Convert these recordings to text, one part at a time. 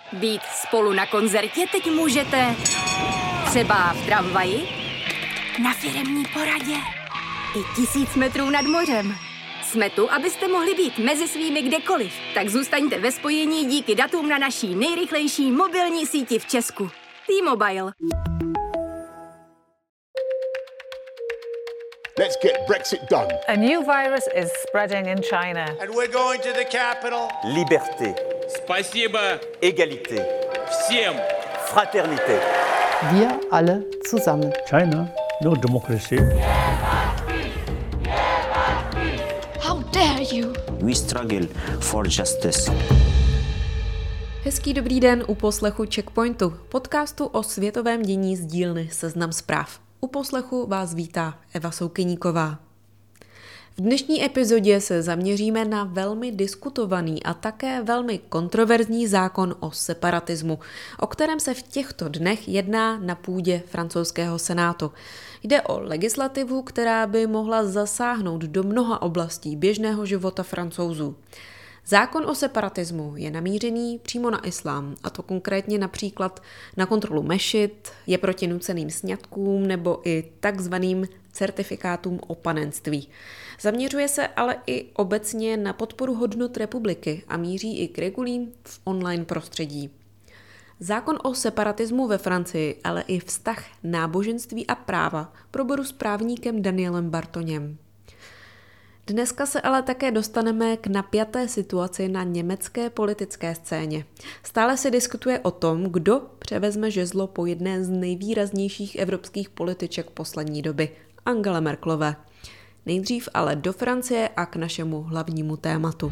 Být spolu na koncertě teď můžete třeba v tramvaji, na firemní poradě i 1000 metrů nad mořem. Jsme tu, abyste mohli být mezi svými kdekoliv. Tak zůstaňte ve spojení díky datům na naší nejrychlejší mobilní síti v Česku. T-Mobile. Let's get Brexit done. A new virus is spreading in China. And we're going to the capital. Liberté. Спасибо. Égalité. Всем. Fraternité. Wir alle zusammen. China, no democracy. How dare you? We struggle for justice. Hezký dobrý den u poslechu Checkpointu, podcastu o světovém dění z dílny Seznam zpráv. U poslechu vás vítá Eva Soukyníková. V dnešní epizodě se zaměříme na velmi diskutovaný a také velmi kontroverzní zákon o separatismu, o kterém se v těchto dnech jedná na půdě francouzského senátu. Jde o legislativu, která by mohla zasáhnout do mnoha oblastí běžného života Francouzů. Zákon o separatismu je namířený přímo na islám, a to konkrétně například na kontrolu mešit, je proti nuceným sňatkům nebo i takzvaným certifikátům o panenství. Zaměřuje se ale i obecně na podporu hodnot republiky a míří i k regulím v online prostředí. Zákon o separatismu ve Francii, ale i vztah náboženství a práva proberu s právníkem Danielem Bartoněm. Dneska se ale také dostaneme k napjaté situaci na německé politické scéně. Stále se diskutuje o tom, kdo převezme žezlo po jedné z nejvýraznějších evropských političek poslední doby, Angele Merkelové. Nejdřív ale do Francie a k našemu hlavnímu tématu.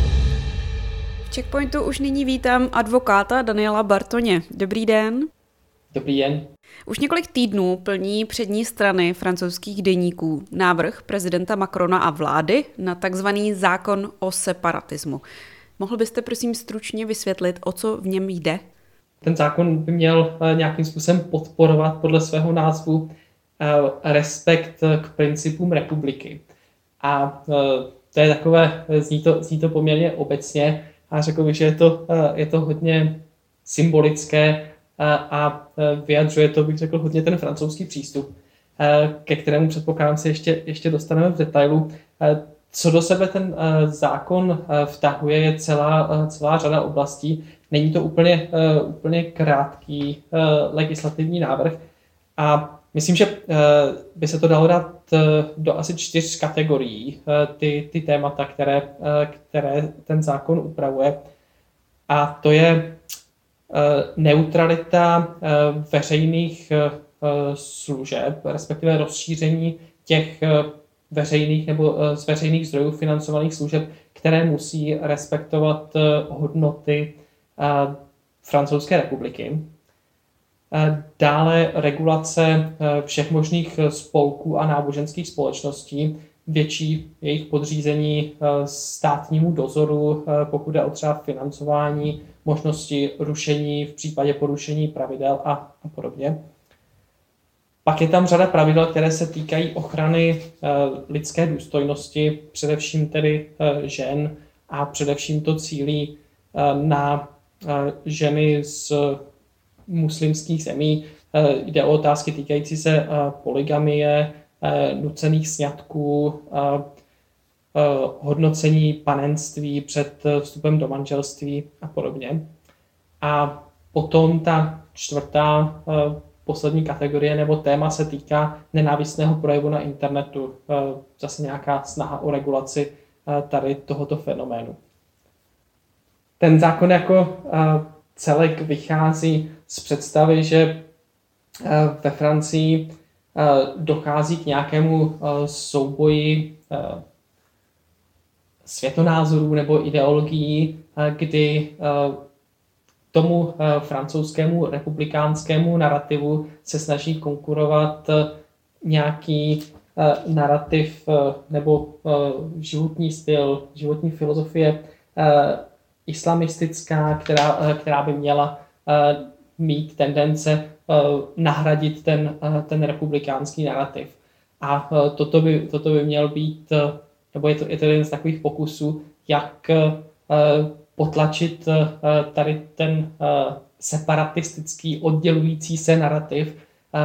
V Checkpointu už nyní vítám advokáta Daniela Bartoně. Dobrý den. Dobrý den. Už několik týdnů plní přední strany francouzských deníků návrh prezidenta Macrona a vlády na takzvaný zákon o separatismu. Mohl byste prosím stručně vysvětlit, o co v něm jde? Ten zákon by měl nějakým způsobem podporovat podle svého názvu respekt k principům republiky. A to je takové, zní to poměrně obecně a řekl bych, že je to hodně symbolické a vyjadřuje to, bych řekl, hodně ten francouzský přístup, ke kterému předpokládám se ještě dostaneme v detailu. Co do sebe ten zákon vtahuje, je celá řada oblastí. Není to úplně krátký legislativní návrh a myslím, že by se to dalo dát do asi 4 kategorií, ty témata, které ten zákon upravuje. A to je neutralita veřejných služeb, respektive rozšíření těch veřejných nebo z veřejných zdrojů financovaných služeb, které musí respektovat hodnoty Francouzské republiky. Dále regulace všech možných spolků a náboženských společností, větší jejich podřízení státnímu dozoru, pokud jde o třeba financování, možnosti rušení v případě porušení pravidel a podobně. Pak je tam řada pravidel, které se týkají ochrany lidské důstojnosti, především tedy žen, a především to cílí na ženy z muslimských zemí. Jde o otázky týkající se polygamie, nucených sňatků, hodnocení panenství před vstupem do manželství a podobně. A potom ta čtvrtá poslední kategorie nebo téma se týká nenávistného projevu na internetu. Zase nějaká snaha o regulaci tady tohoto fenoménu. Ten zákon jako celek vychází z představy, že ve Francii dochází k nějakému souboji světonázorů nebo ideologií, kdy tomu francouzskému republikánskému narrativu se snaží konkurovat nějaký narrativ nebo životní styl, životní filozofie islamistická, která by měla mít tendence nahradit ten republikánský narrativ. A toto by měl být, nebo je to jeden z takových pokusů, jak potlačit tady ten separatistický oddělující se narrativ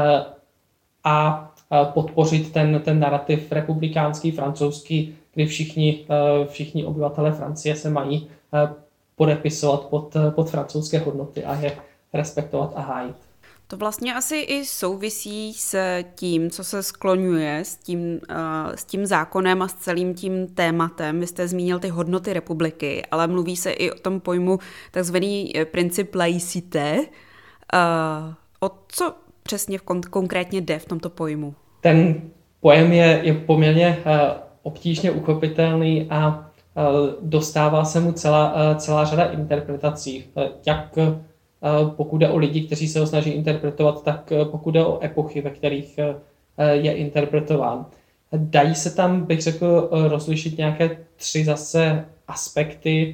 a podpořit ten narrativ republikánský, francouzský, kdy všichni obyvatelé Francie se mají podepisovat pod francouzské hodnoty a je respektovat a hájit. To vlastně asi i souvisí s tím, co se skloňuje s tím zákonem a s celým tím tématem. Vy jste zmínil ty hodnoty republiky, ale mluví se i o tom pojmu takzvaný princip laïcité. O co přesně konkrétně jde v tomto pojmu? Ten pojem je poměrně obtížně uchopitelný a dostává se mu celá řada interpretací. Jak pokud jde o lidi, kteří se ho snaží interpretovat, tak pokud jde o epochy, ve kterých je interpretován. Dají se tam, bych řekl, rozlišit nějaké 3 zase aspekty,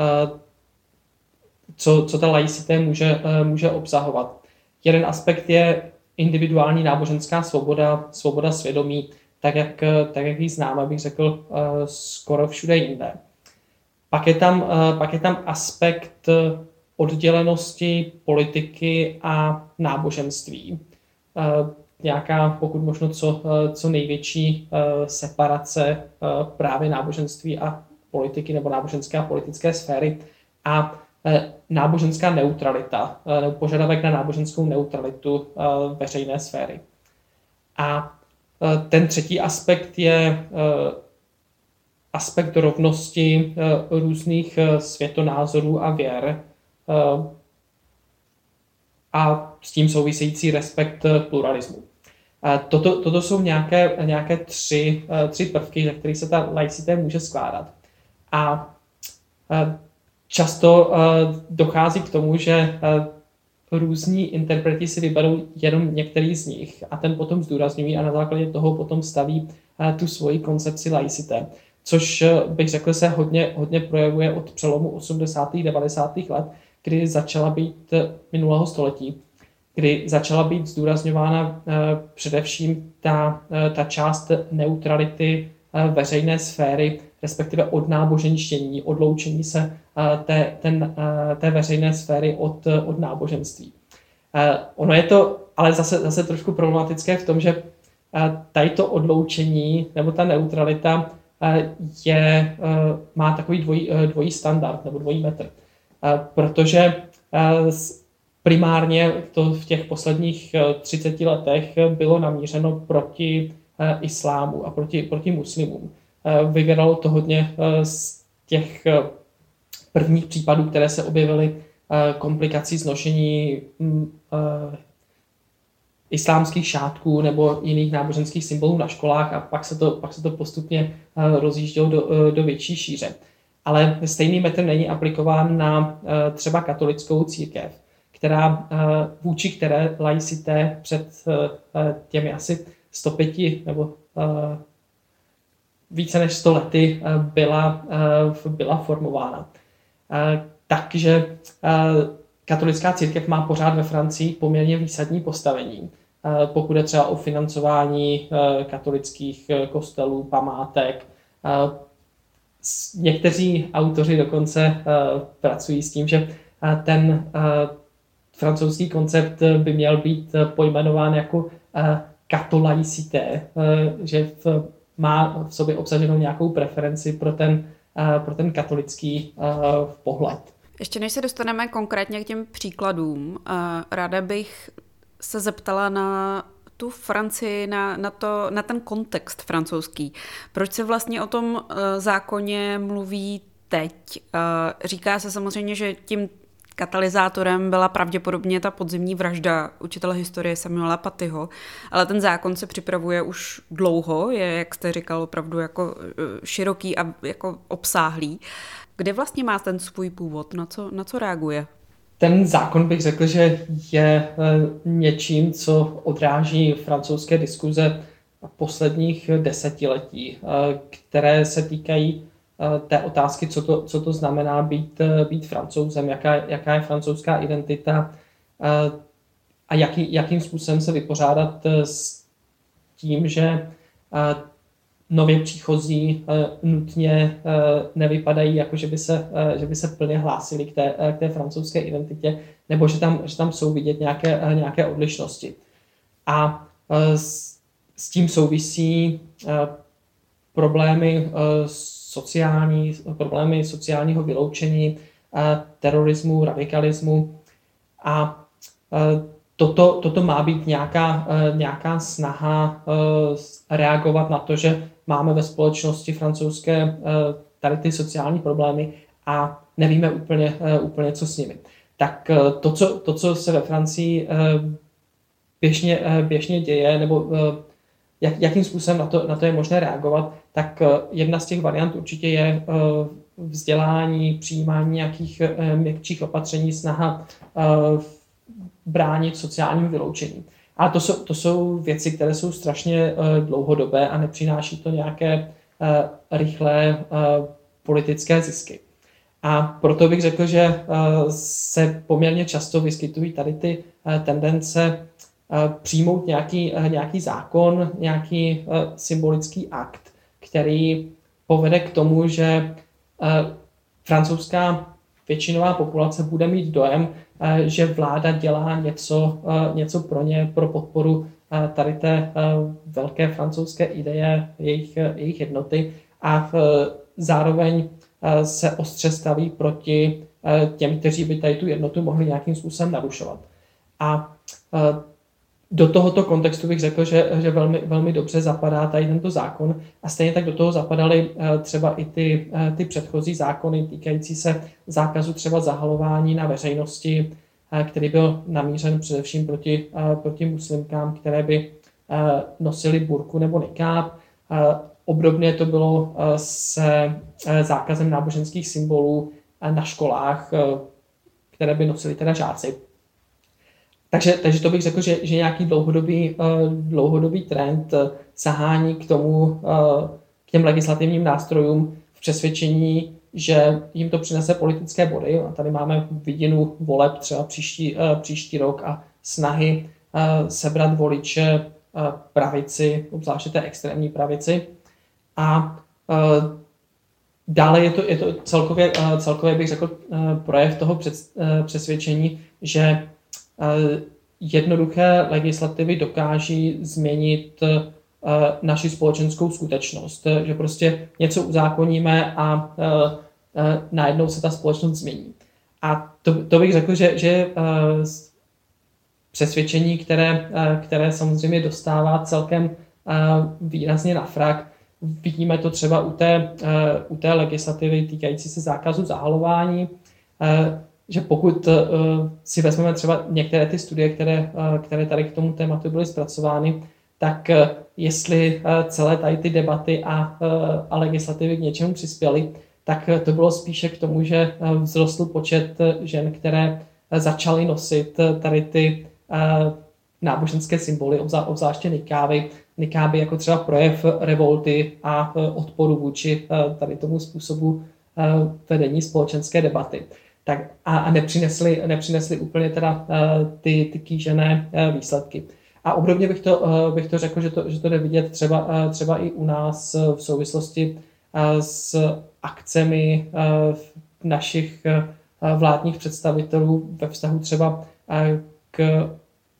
co ta laicité může obsahovat. Jeden aspekt je individuální náboženská svoboda svědomí, tak jak ji známe, bych řekl, skoro všude jinde. Pak je tam aspekt oddělenosti politiky a náboženství. Nějaká, pokud možno co největší separace právě náboženství a politiky nebo náboženské a politické sféry a náboženská neutralita, nebo požadavek na náboženskou neutralitu veřejné sféry. A ten třetí aspekt je aspekt rovnosti různých světonázorů a věr a s tím související respekt pluralismu. Toto jsou nějaké tři prvky, ze kterých se ta laicité může skládat. A často dochází k tomu, že různí interpreti si vyberou jenom některý z nich a ten potom zdůrazňují a na základě toho potom staví tu svoji koncepci laicité, což bych řekl se hodně projevuje od přelomu 80. 90. let, kdy začala být minulého století, kdy začala být zdůrazňována především ta část neutrality veřejné sféry, respektive odnáboženštění, odloučení se té veřejné sféry od náboženství. Ono je to ale zase trošku problematické v tom, že tady to odloučení nebo ta neutralita má takový dvojí standard nebo dvojí metr. Protože primárně to v těch posledních 30 letech bylo namířeno proti islámu a proti muslimům. Vyvěralo to hodně z těch prvních případů, které se objevily, komplikací znošení islámských šátků nebo jiných náboženských symbolů na školách a pak se to postupně rozjíždělo do větší šíře. Ale stejný metr není aplikován na třeba katolickou církev, vůči které laicité před těmi asi 105 nebo více než 100 lety byla formována. Takže katolická církev má pořád ve Francii poměrně výsadní postavení, pokud je třeba o financování katolických kostelů, památek. Někteří autoři dokonce pracují s tím, že ten francouzský koncept by měl být pojmenován jako katolaicité, že má v sobě obsaženou nějakou preferenci pro ten katolický pohled. Ještě než se dostaneme konkrétně k těm příkladům, ráda bych se zeptala na tu Francii, na ten kontext francouzský. Proč se vlastně o tom zákoně mluví teď? Říká se samozřejmě, že tím katalyzátorem byla pravděpodobně ta podzimní vražda učitele historie Samuela Patyho, ale ten zákon se připravuje už dlouho, je, jak jste říkal, opravdu jako široký a jako obsáhlý. Kde vlastně má ten svůj původ? Na co reaguje? Ten zákon bych řekl, že je něčím, co odráží francouzské diskuze posledních desetiletí, které se týkají té otázky, co to znamená být Francouzem, jaká je francouzská identita a jakým způsobem se vypořádat s tím, že nově příchozí nutně nevypadají jako, že by se plně hlásili k té francouzské identitě, nebo že tam jsou vidět nějaké odlišnosti. A s tím souvisí problémy sociálního vyloučení, terorismu, radikalismu a toto má být nějaká snaha reagovat na to, že máme ve společnosti francouzské tady ty sociální problémy a nevíme úplně co s nimi. Tak to, co se ve Francii běžně děje, nebo jakým způsobem na to je možné reagovat, tak jedna z těch variant určitě je vzdělání, přijímání nějakých měkčích opatření, snaha bránit sociálním vyloučení. Ale to jsou věci, které jsou strašně dlouhodobé a nepřináší to nějaké rychlé politické zisky. A proto bych řekl, že se poměrně často vyskytují tady ty tendence přijmout nějaký zákon, nějaký symbolický akt, který povede k tomu, že francouzská většinová populace bude mít dojem, že vláda dělá něco pro ně, pro podporu tady té velké francouzské ideje, jejich jednoty a zároveň se ostře staví proti těm, kteří by tady tu jednotu mohli nějakým způsobem narušovat. A do tohoto kontextu bych řekl, že velmi, velmi dobře zapadá tady tento zákon a stejně tak do toho zapadaly třeba i ty předchozí zákony týkající se zákazu třeba zahalování na veřejnosti, který byl namířen především proti muslimkám, které by nosily burku nebo nikáb. Obdobně to bylo se zákazem náboženských symbolů na školách, které by nosili teda žáci. Takže to bych řekl, že nějaký dlouhodobý trend sahání k těm legislativním nástrojům v přesvědčení, že jim to přinese politické body. A tady máme vidinu voleb třeba příští rok a snahy sebrat voliče pravici, obzvláště té extrémní pravici. A dále je to celkově bych řekl projev toho přesvědčení, že jednoduché legislativy dokáží změnit naši společenskou skutečnost, že prostě něco uzákoníme a najednou se ta společnost změní. A to bych řekl, že přesvědčení, které samozřejmě dostává celkem výrazně na frak. Vidíme to třeba u té legislativy týkající se zákazu zahalování, že pokud si vezmeme třeba některé ty studie, které tady k tomu tématu byly zpracovány, tak jestli celé tady ty debaty a legislativy k něčemu přispěly, tak to bylo spíše k tomu, že vzrostl počet žen, které začaly nosit tady ty náboženské symboly, obzvláště nikáby jako třeba projev revolty a odporu vůči tady tomu způsobu vedení společenské debaty. Tak a nepřinesli úplně teda ty kýžené výsledky. A obdobně bych to řekl, že to jde vidět třeba i u nás v souvislosti s akcemi našich vládních představitelů ve vztahu třeba k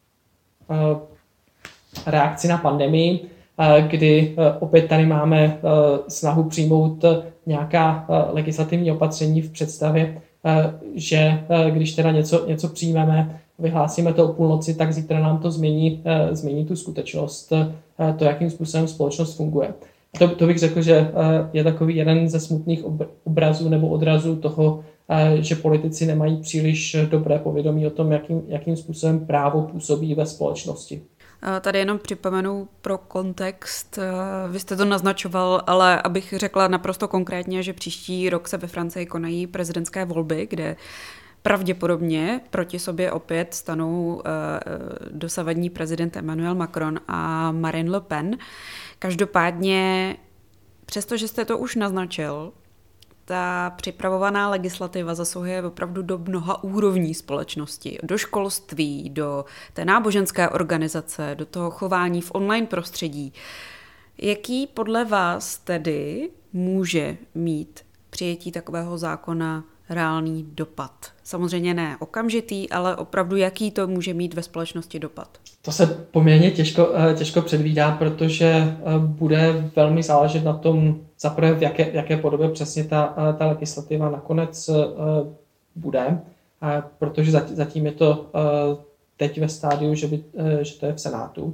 reakci na pandemii, kdy opět tady máme snahu přijmout nějaká legislativní opatření v představě, že když teda něco přijmeme, vyhlásíme to o půlnoci, tak zítra nám to změní tu skutečnost, to, jakým způsobem společnost funguje. To bych řekl, že je takový jeden ze smutných obrazů nebo odrazů toho, že politici nemají příliš dobré povědomí o tom, jakým způsobem právo působí ve společnosti. Tady jenom připomenu pro kontext, vy jste to naznačoval, ale abych řekla naprosto konkrétně, že příští rok se ve Francii konají prezidentské volby, kde pravděpodobně proti sobě opět stanou dosavadní prezident Emmanuel Macron a Marine Le Pen. Každopádně, přestože jste to už naznačil, ta připravovaná legislativa zasahuje opravdu do mnoha úrovní společnosti. Do školství, do té náboženské organizace, do toho chování v online prostředí. Jaký podle vás tedy může mít přijetí takového zákona reálný dopad? Samozřejmě ne okamžitý, ale opravdu jaký to může mít ve společnosti dopad? To se poměrně těžko předvídá, protože bude velmi záležet na tom, zaprvé v jaké podobě přesně ta legislativa nakonec bude, protože zatím je to teď ve stádiu, že to je v Senátu.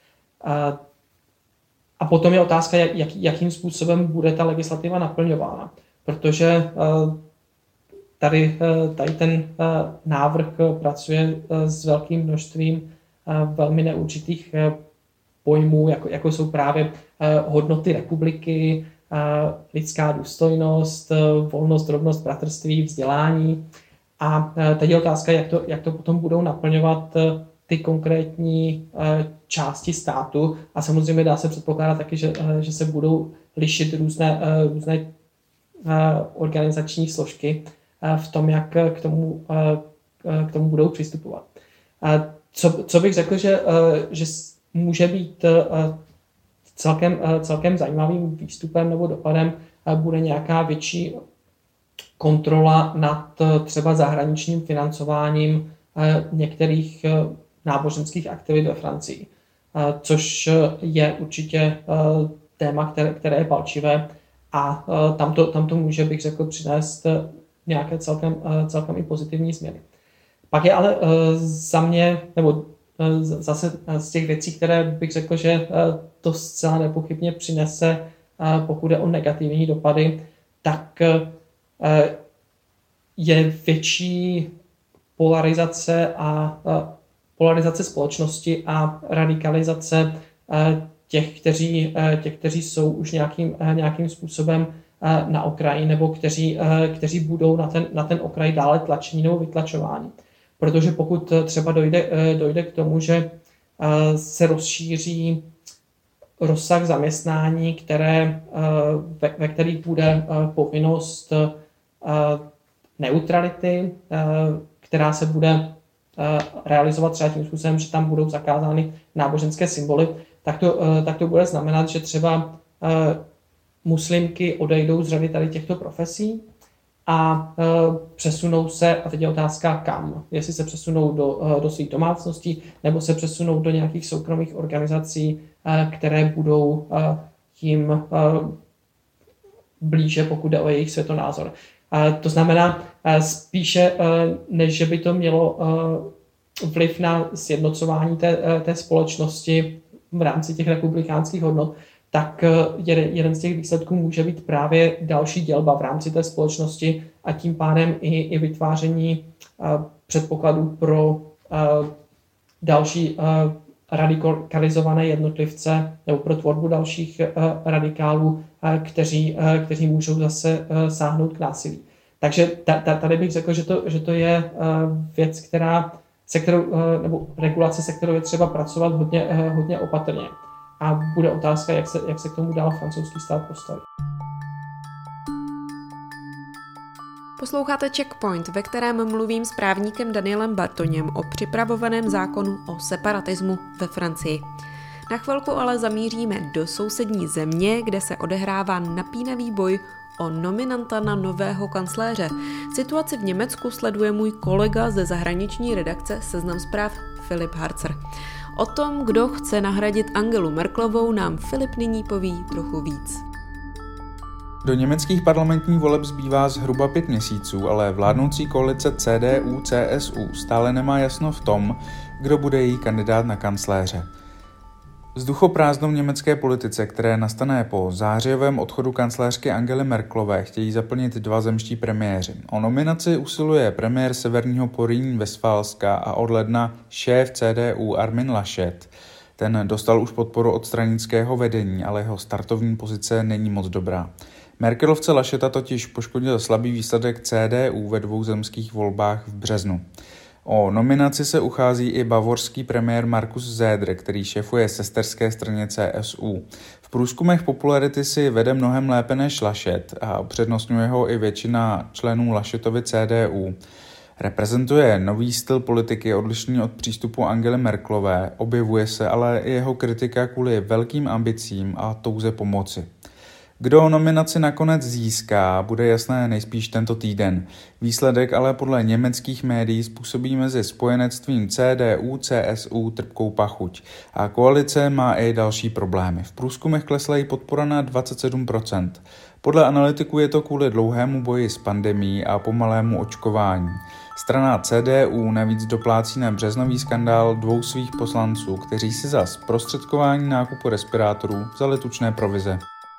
A potom je otázka, jakým způsobem bude ta legislativa naplňována, protože tady ten návrh pracuje s velkým množstvím velmi neurčitých pojmů, jako jsou právě hodnoty republiky, lidská důstojnost, volnost, rovnost, bratrství, vzdělání. A teď je otázka, jak to potom budou naplňovat ty konkrétní části státu. A samozřejmě dá se předpokládat taky, že se budou lišit různé organizační složky v tom, jak k tomu budou přistupovat. Co bych řekl, že může být celkem zajímavým výstupem nebo dopadem, bude nějaká větší kontrola nad třeba zahraničním financováním některých náboženských aktivit ve Francii, což je určitě téma, které je palčivé a tam to může, bych řekl, přinést nějaké celkem i pozitivní změny. Pak je ale za mě, nebo zase z těch věcí, které bych řekl, že to zcela nepochybně přinese, pokud je o negativní dopady, tak je větší polarizace společnosti a radikalizace těch, kteří jsou už nějakým způsobem na okraji, nebo kteří budou na ten okraj dále tlačení nebo vytlačování. Protože pokud třeba dojde k tomu, že se rozšíří rozsah zaměstnání, ve kterých bude povinnost neutrality, která se bude realizovat třeba tím způsobem, že tam budou zakázány náboženské symboly, tak to bude znamenat, že třeba muslimky odejdou z řady tady těchto profesí a přesunou se, a teď je otázka kam, jestli se přesunou do svých domácností, nebo se přesunou do nějakých soukromých organizací, které budou jim blíže, pokud jde o jejich světonázor. To znamená spíše, než že by to mělo vliv na sjednocování té společnosti v rámci těch republikánských hodnot, tak jeden z těch výsledků může být právě další dělba v rámci té společnosti a tím pádem i vytváření předpokladů pro další radikalizované jednotlivce nebo pro tvorbu dalších radikálů, kteří můžou zase sáhnout k násilí. Takže tady bych řekl, že to je věc, nebo regulace, se kterou je třeba pracovat hodně opatrně. A bude otázka, jak se k tomu dál francouzský stát postaví. Posloucháte Checkpoint, ve kterém mluvím s právníkem Danielem Bartoněm o připravovaném zákonu o separatismu ve Francii. Na chvilku ale zamíříme do sousední země, kde se odehrává napínavý boj o nominanta na nového kancléře. Situaci v Německu sleduje můj kolega ze zahraniční redakce Seznam zpráv Filip Harzer. O tom, kdo chce nahradit Angelu Merkelovou, nám Filip nyní poví trochu víc. Do německých parlamentních voleb zbývá zhruba 5 měsíců, ale vládnoucí koalice CDU-CSU stále nemá jasno v tom, kdo bude její kandidát na kancléře. Vzduchoprázdnou německé politice, které nastane po zářijovém odchodu kancléřky Angely Merkelové, chtějí zaplnit 2 zemští premiéři. O nominaci usiluje premiér severního Porýní-Vestfálska a od ledna šéf CDU Armin Laschet. Ten dostal už podporu od stranického vedení, ale jeho startovní pozice není moc dobrá. Merkelovce Lascheta totiž poškodil slabý výsledek CDU ve 2 zemských volbách v březnu. O nominaci se uchází i bavorský premiér Markus Söder, který šéfuje sesterské straně CSU. V průzkumech popularity si vede mnohem lépe než Laschet a upřednostňuje ho i většina členů Laschetovy CDU. Reprezentuje nový styl politiky odlišný od přístupu Angely Merkelové, objevuje se ale i jeho kritika kvůli velkým ambicím a touze pomoci. Kdo nominaci nakonec získá, bude jasné nejspíš tento týden. Výsledek ale podle německých médií způsobí mezi spojenectvím CDU-CSU trpkou pachuť a koalice má i další problémy. V průzkumech klesla jí podpora na 27%. Podle analytiků je to kvůli dlouhému boji s pandemií a pomalému očkování. Strana CDU navíc doplácí na březnový skandál 2 svých poslanců, kteří si za zprostředkování nákupu respirátorů vzali tučné provize.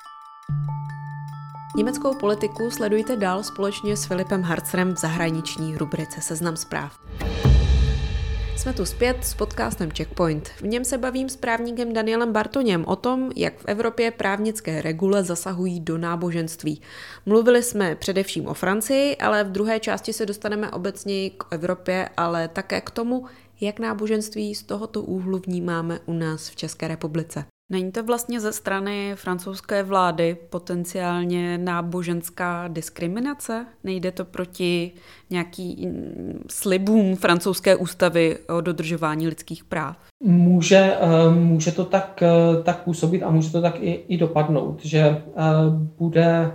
Německou politiku sledujte dál společně s Filipem Hartzrem v zahraniční rubrice Seznam zpráv. Jsme tu zpět s podcastem Checkpoint. V něm se bavím s právníkem Danielem Bartoněm o tom, jak v Evropě právnické regule zasahují do náboženství. Mluvili jsme především o Francii, ale v druhé části se dostaneme obecně k Evropě, ale také k tomu, jak náboženství z tohoto úhlu vnímáme u nás v České republice. Není to vlastně ze strany francouzské vlády potenciálně náboženská diskriminace? Nejde to proti nějakým slibům francouzské ústavy o dodržování lidských práv? Může to tak působit a může to tak i dopadnout, že bude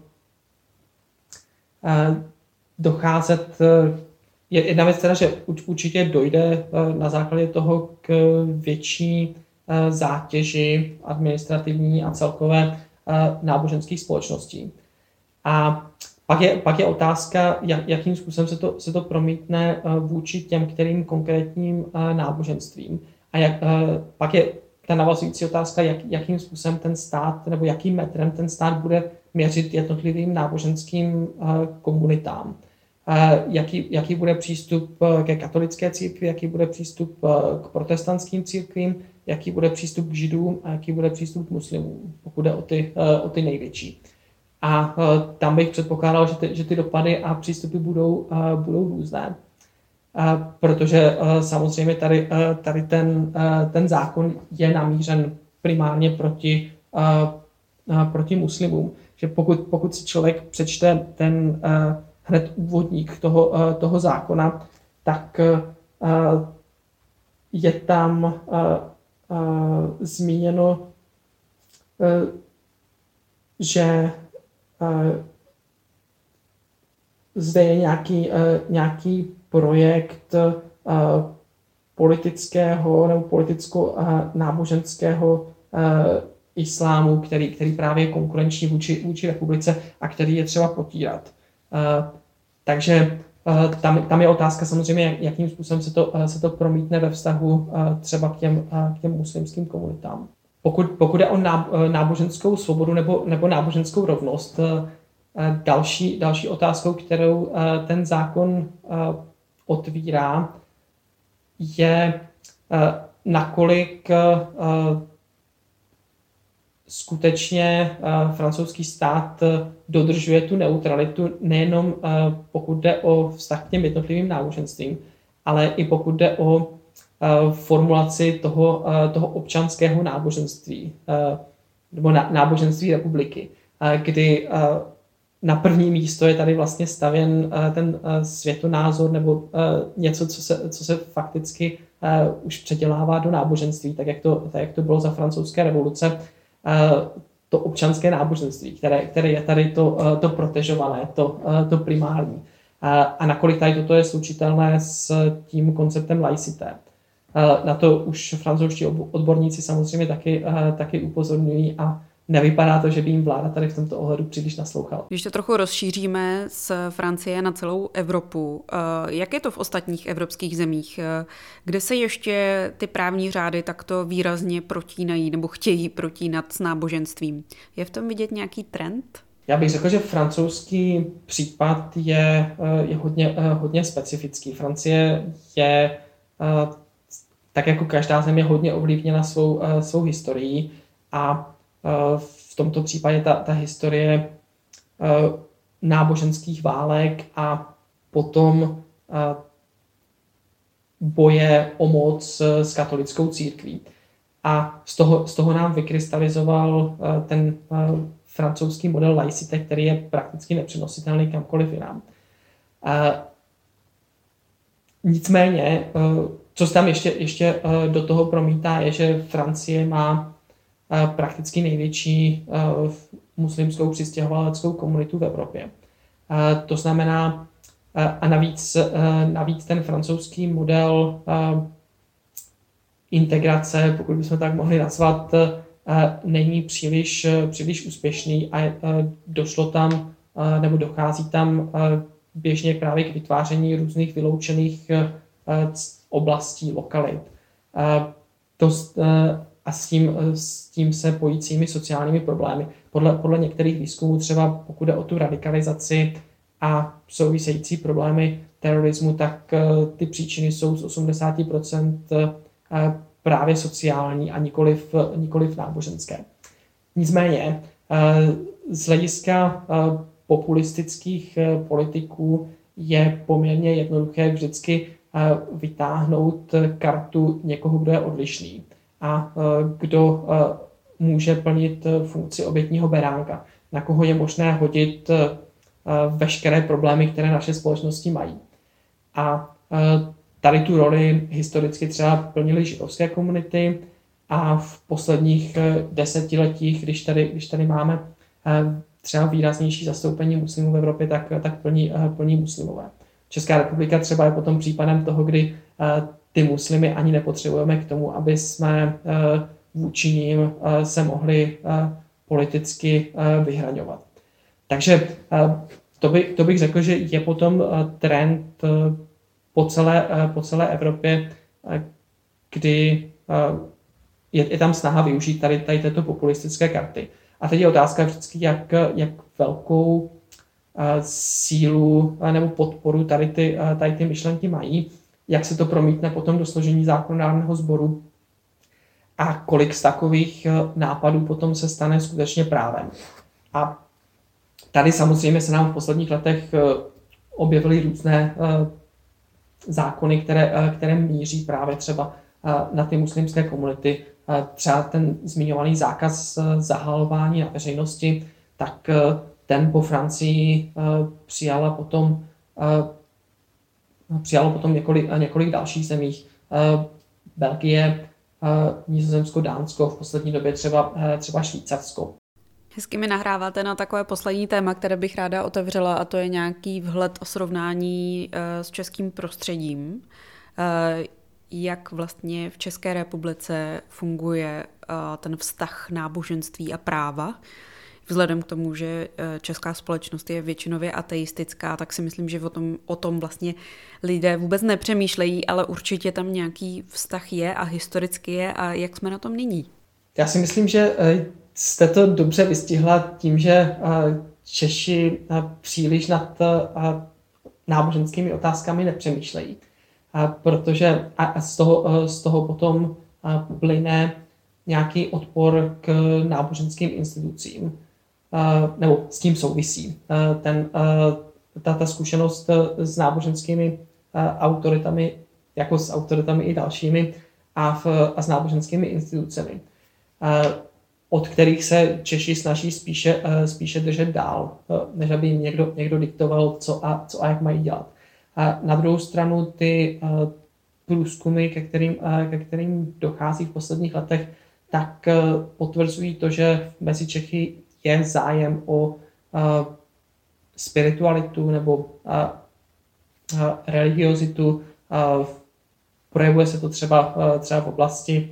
docházet. Jedna věc teda, že určitě dojde na základě toho k větší zátěži administrativní a celkové náboženských společností. A pak je otázka, jakým způsobem se to promítne vůči těm kterým konkrétním náboženstvím. A pak je ta navazující otázka, jakým způsobem ten stát nebo jakým metrem ten stát bude měřit jednotlivým náboženským komunitám. Jaký bude přístup ke katolické církvi, jaký bude přístup k protestantským církvím, jaký bude přístup k židům a jaký bude přístup k muslimům, pokud jde o ty největší. A tam bych předpokládal, že ty dopady a přístupy budou různé. Protože samozřejmě tady ten zákon je namířen primárně proti muslimům. Že pokud si člověk přečte ten hned úvodník toho zákona, tak je tam zmíněno, že zde je nějaký projekt politického nebo politicko-náboženského islámu, který právě je konkurenční vůči republice a který je třeba potírat. Takže tam je otázka samozřejmě, jakým způsobem se to promítne ve vztahu třeba k těm muslimským komunitám. Pokud je o náboženskou svobodu nebo náboženskou rovnost, další otázkou, kterou ten zákon otvírá, je nakolik skutečně francouzský stát dodržuje tu neutralitu, nejenom pokud jde o vztah k těm jednotlivým náboženstvím, ale i pokud jde o formulaci toho občanského náboženství nebo náboženství republiky, kdy na první místo je tady vlastně stavěn ten světonázor nebo něco, co se fakticky už předělává do náboženství, tak jak to bylo za francouzské revoluce, to občanské náboženství, které je tady to protežované, to primární. A nakolik tady toto je slučitelné s tím konceptem laicité. Na to už francouzští odborníci samozřejmě taky upozorňují a nevypadá to, že by jim vláda tady v tomto ohledu příliš naslouchala. Když to trochu rozšíříme z Francie na celou Evropu, jak je to v ostatních evropských zemích, kde se ještě ty právní řády takto výrazně protínají nebo chtějí protínat s náboženstvím? Je v tom vidět nějaký trend? Já bych řekl, že francouzský případ je hodně specifický. Francie je, tak jako každá země, hodně ovlivněna svou historií a v tomto případě ta historie náboženských válek a potom boje o moc s katolickou církví. A z toho nám vykrystalizoval ten francouzský model laicité, který je prakticky nepřenositelný kamkoliv jinam. Nicméně, co se tam ještě do toho promítá, je, že Francie má prakticky největší muslimskou přistěhovaleckou komunitu v Evropě. To znamená, a navíc ten francouzský model integrace, pokud bychom tak mohli nazvat, není příliš úspěšný a došlo tam, nebo dochází tam běžně právě k vytváření různých vyloučených oblastí, lokalit. A s tím se pojícími sociálními problémy. Podle některých výzkumů, třeba pokud jde o tu radikalizaci a související problémy terorismu, tak ty příčiny jsou z 80% právě sociální a nikoliv náboženské. Nicméně z hlediska populistických politiků je poměrně jednoduché vždycky vytáhnout kartu někoho, kdo je odlišný a kdo může plnit funkci obětního beránka, na koho je možné hodit veškeré problémy, které naše společnosti mají. A tady tu roli historicky třeba plnily židovské komunity a v posledních desetiletích, když tady máme třeba výraznější zastoupení muslimů v Evropě, tak plní muslimové. Česká republika třeba je potom případem toho, kdy ty muslimy ani nepotřebujeme k tomu, aby jsme vůči nim se mohli politicky vyhraňovat. Takže to bych řekl, že je potom trend po celé Evropě, kdy je tam snaha využít tady této populistické karty. A teď je otázka vždycky, jak velkou sílu nebo podporu tady ty myšlenky mají, jak se to promítne potom do složení zákonodárného sboru a kolik z takových nápadů potom se stane skutečně právem. A tady samozřejmě se nám v posledních letech objevily různé zákony, které míří právě třeba na ty muslimské komunity. Třeba ten zmiňovaný zákaz zahalování na veřejnosti, tak ten po Francii přijalo potom několik dalších zemích. Belgie, Nizozemsko, Dánsko, v poslední době třeba Švýcarsko. Hezky mi nahráváte na takové poslední téma, které bych ráda otevřela, a to je nějaký vhled o srovnání s českým prostředím. Jak vlastně v České republice funguje ten vztah náboženství a práva. Vzhledem k tomu, že česká společnost je většinově ateistická, tak si myslím, že o tom vlastně lidé vůbec nepřemýšlejí, ale určitě tam nějaký vztah je a historicky je. A jak jsme na tom nyní? Já si myslím, že jste to dobře vystihla tím, že Češi příliš nad náboženskými otázkami nepřemýšlejí. Protože z toho potom plyne nějaký odpor k náboženským institucím, nebo s tím souvisí. Ta zkušenost s náboženskými autoritami, jako s autoritami i dalšími, a s náboženskými institucemi, od kterých se Češi snaží spíše držet dál, než aby jim někdo diktoval, co a jak mají dělat. A na druhou stranu ty průzkumy, ke kterým dochází v posledních letech, tak potvrzují to, že mezi Čechy je zájem o spiritualitu nebo religiozitu. Projevuje se to třeba v oblasti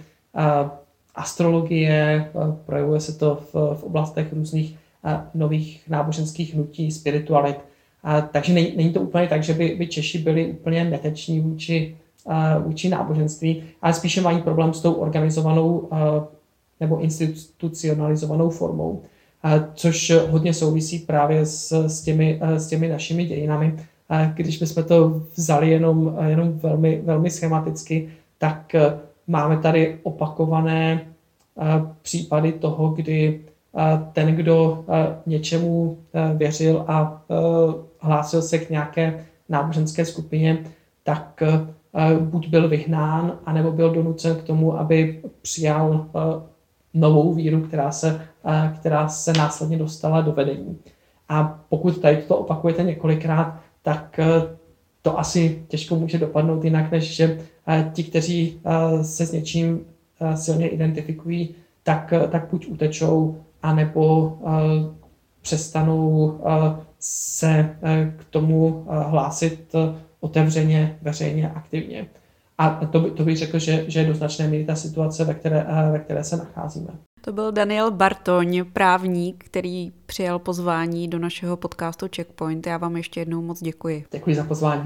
astrologie, projevuje se to v oblastech různých nových náboženských hnutí, spiritualit. Takže není to úplně tak, že by Češi byli úplně neteční vůči náboženství, ale spíše mají problém s tou organizovanou nebo institucionalizovanou formou, což hodně souvisí právě s těmi našimi dějinami. Když bychom to vzali jenom velmi, velmi schematicky, tak máme tady opakované případy toho, kdy ten, kdo něčemu věřil a hlásil se k nějaké náboženské skupině, tak buď byl vyhnán, anebo byl donucen k tomu, aby přijal novou víru, která se následně dostala do vedení. A pokud tady to opakujete několikrát, tak to asi těžko může dopadnout jinak, než že ti, kteří se s něčím silně identifikují, tak buď utečou, anebo přestanou se k tomu hlásit otevřeně, veřejně, aktivně. A to bych řekl, že je do značné míry ta situace, ve které se nacházíme. To byl Daniel Bartoň, právník, který přijal pozvání do našeho podcastu Checkpoint. Já vám ještě jednou moc děkuji. Děkuji za pozvání.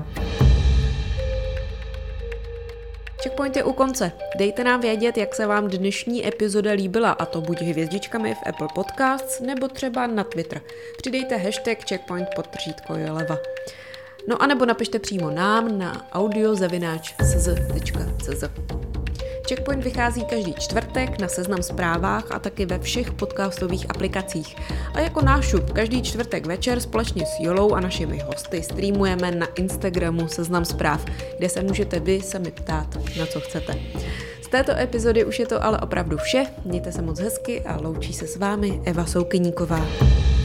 Checkpoint je u konce. Dejte nám vědět, jak se vám dnešní epizoda líbila, a to buď hvězdičkami v Apple Podcasts, nebo třeba na Twitter. Přidejte hashtag checkpoint_joleva. No a nebo napište přímo nám na audio@cz.cz. Checkpoint vychází každý čtvrtek na Seznam Zprávách a taky ve všech podcastových aplikacích. A jako nášup každý čtvrtek večer společně s Jolou a našimi hosty streamujeme na Instagramu Seznam Zpráv, kde se můžete vy sami ptát, na co chcete. Z této epizody už je to ale opravdu vše. Mějte se moc hezky a loučí se s vámi Eva Soukyníková.